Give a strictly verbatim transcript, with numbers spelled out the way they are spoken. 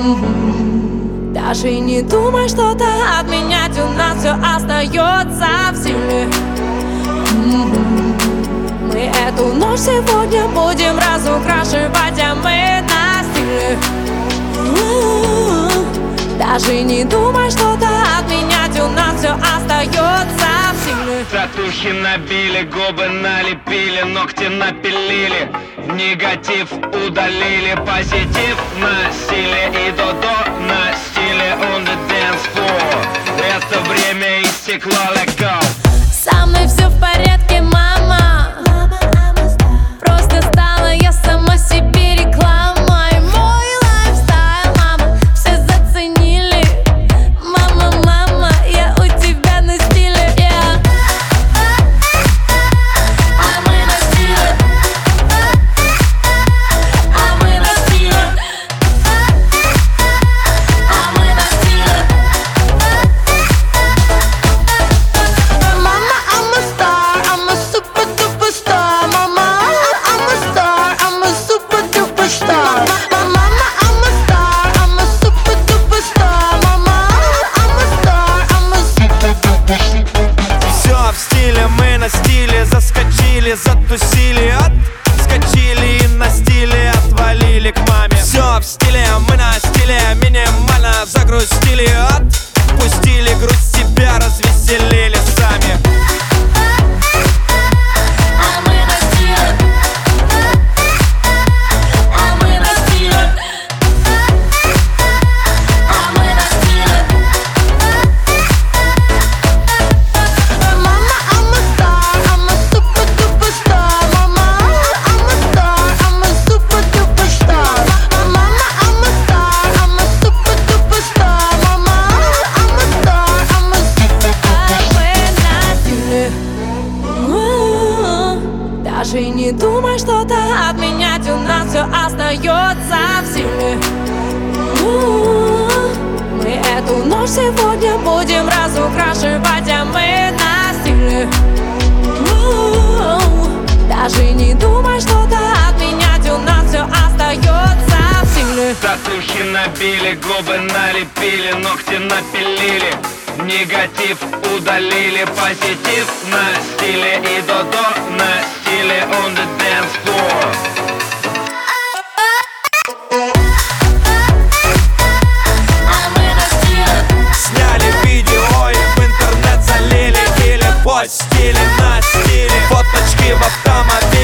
Даже не думай что-то отменять, у нас все остается в силе. Мы эту ночь сегодня будем разукрашивать, а мы на стиле. Даже не думай что-то отменять, у нас все остается в силе. Татухи набили, губы налепили, ногти напилили, негатив удалили, позитив на стиле и до-до на стиле on the dance floor. Это время истекло, let go. Со мной все в порядке, мама. Просто стала я сама себе рекламой. Мой лайфстайл, мама, все заценили. Мама, мама, я у тебя на стиле, yeah. А мы на стиле. А мы на стиле. А мы на стиле. Mama, I'm a star, I'm a super duper star. Mama, I'm a star, I'm a super duper star. Mama, I'm a star, I'm a super duper star. Mama, I'm a star, I'm a super duper star. Все в стиле, мы на стиле, заскочили, затусили, отскочили и на стиле отвалили к маме. Все в стиле, мы на стиле, минимально загрустили, отпустили грусть, себя развеселили сами. А мы на стиле. А мы на стиле. А мы на стиле. Mama, I'm a star, I'm a super duper star. Mama, I'm a star, I'm a super duper star. Mama, I'm a star, I'm a super duper star. Mama, I'm a star, I'm a super duper star. Даже не думай что-то отменять, у нас все остается в силе. Мы эту ночь сегодня будем разукрашивать, а мы на стиле. Даже не думай что-то отменять, у нас все остается в силе. Татухи набили, губы налепили, ногти напилили, негатив удалили, позитив на стиле и до-до на стиле on the dance floor. А мы на стиле. Сняли видео и в интернет залили или постили на стиле. Фоточки в автомобиле.